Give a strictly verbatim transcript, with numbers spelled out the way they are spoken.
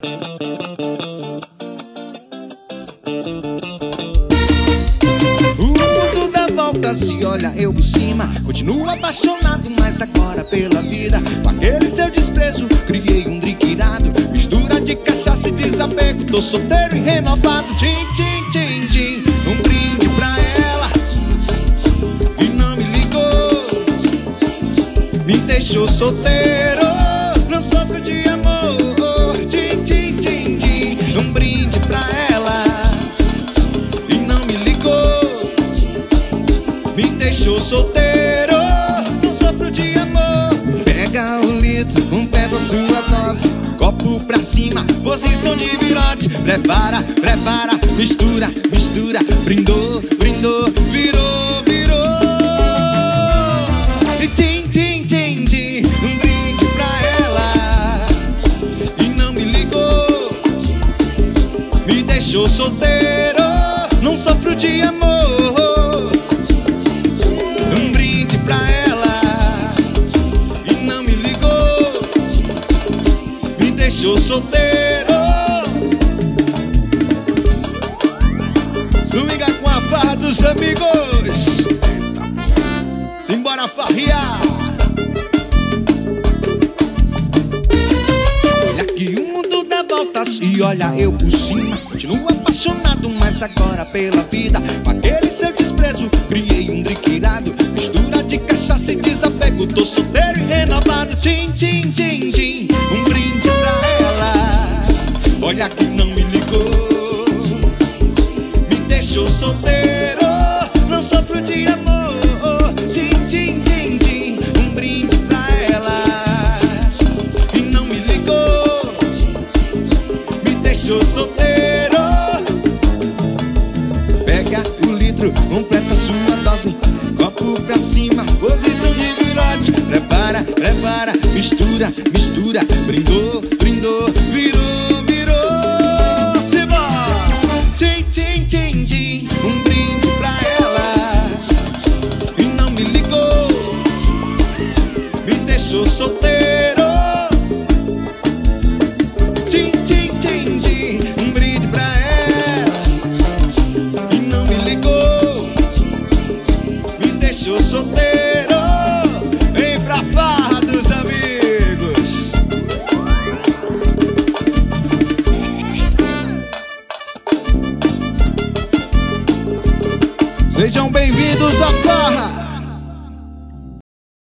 O mundo dá volta, se olha eu por cima. Continuo apaixonado, mas agora pela vida. Com aquele seu desprezo, criei um drink irado. Mistura de cachaça e desapego. Tô solteiro e renovado. Tchim, tchim, tchim, tchim. Um brinde pra ela e não me ligou. Me deixou solteiro, não sofro de amor. Tchim, tchim, tchim, tchim. Um brinde pra ela e não me ligou. Me deixou solteiro, não sofro de amor. Pega o litro, completa sua dose. Copo pra cima, posição de virote. Prepara, prepara, mistura, mistura. Brindou, brindou, virou, virou. E tim, tim, tim, tim. Um brinde pra ela e não me ligou. Me deixou solteiro, não sofro de amor. Um brinde pra ela e não me ligou. Me deixou solteiro. Swinga com a farra dos amigos. Simbora farrear. Olha que o mundo dá voltas e olha eu por cima. Continuo apaixonado, mas agora pela vida. Com aquele seu desprezo, criei um drink irado. Mistura de cachaça e desapego. Tô solteiro e renovado. Tchim, tchim, tchim, tchim. Um brinde pra ela. Olha que não me ligou. Me deixou solteiro, não sofro de amor. Tchim, tchim, tchim, tchim. Um brinde pra ela e não me ligou. Me deixou solteiro. Pega o litro, completa sua dose. Copo pra cima, posição de virote. Prepara, prepara, mistura, mistura. Brindou, brindou, virou, virou. Se vai, tchim, tchim, tchim, tchim. Um brinde pra ela e não me ligou. Me deixou solteiro. Tchim, tchim, tchim, tchim. Um brinde pra ela e não me ligou. Me deixou solteiro. Vem pra farra dos amigos. Sejam bem-vindos à farra.